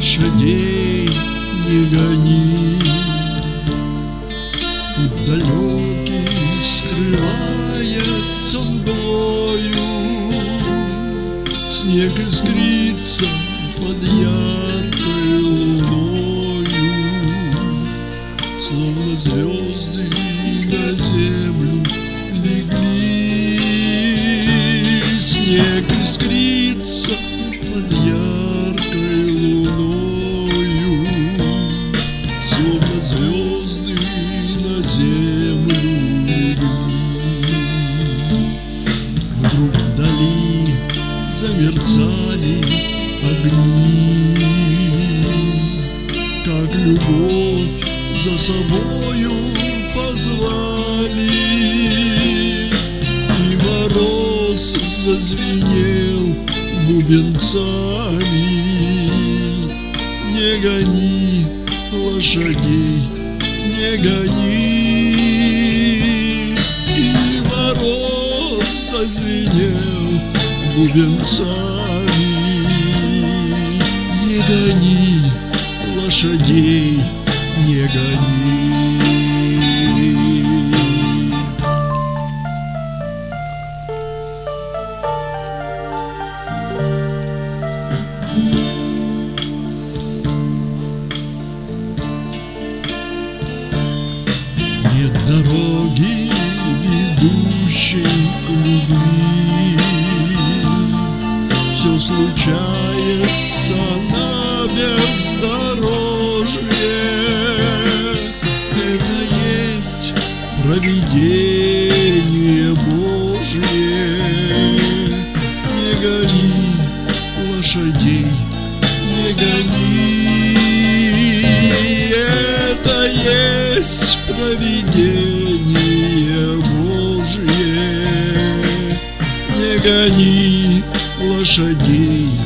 лошадей не гони. Путь далекий скрывается мглою, снег искрится под яркой луною, словно звезды на землю легли. Снег искрится под яркой луною, словно звезды на землю легли. Вдруг вдали замерцали огни, как любовь за собою позвали, и мороз зазвенел бубенцами. Не гони лошадей, не гони, и мороз зазвенел бубенцами. Не гони лошадей, не гони. Нет дороги, ведущей к любви, все случается на бездорожье. Это есть провидение Божье. Не гони лошадей, не гони. Это есть провидение Божье. Не гони лошадей,